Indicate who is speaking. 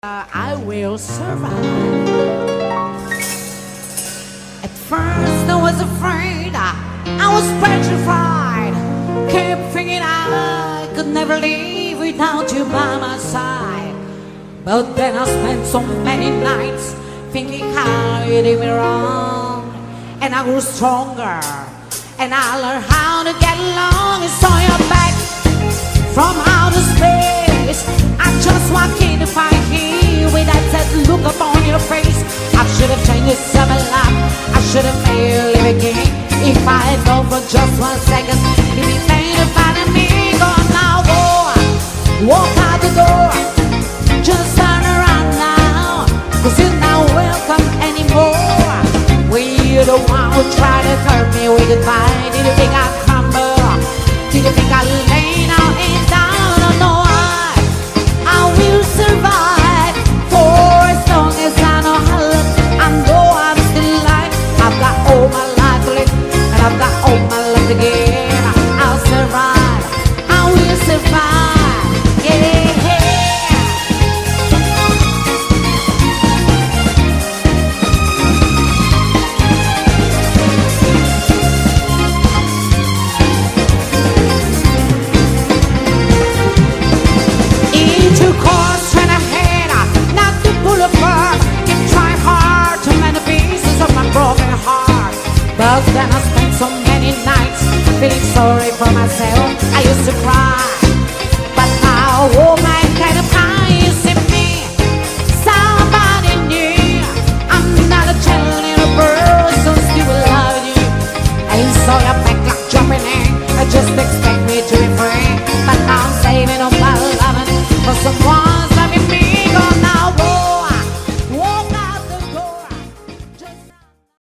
Speaker 1: I will survive. At first I was afraid, I was petrified. Kept thinking I could never live without you by my side. But then I spent so many nights thinking how you did me wrong. And I grew stronger, and I learned how to get along. And saw your back from outer space. I just walked in to find you with that sad look upon your face. I should have changed this summer lap. I should have made you live again. If I had known for just 1 second, you'd be made to find me. Go now, go, walk out the door. Just turn around now, 'cause you're not welcome anymore. We're the one who tried to hurt me with goodbye. Did you think I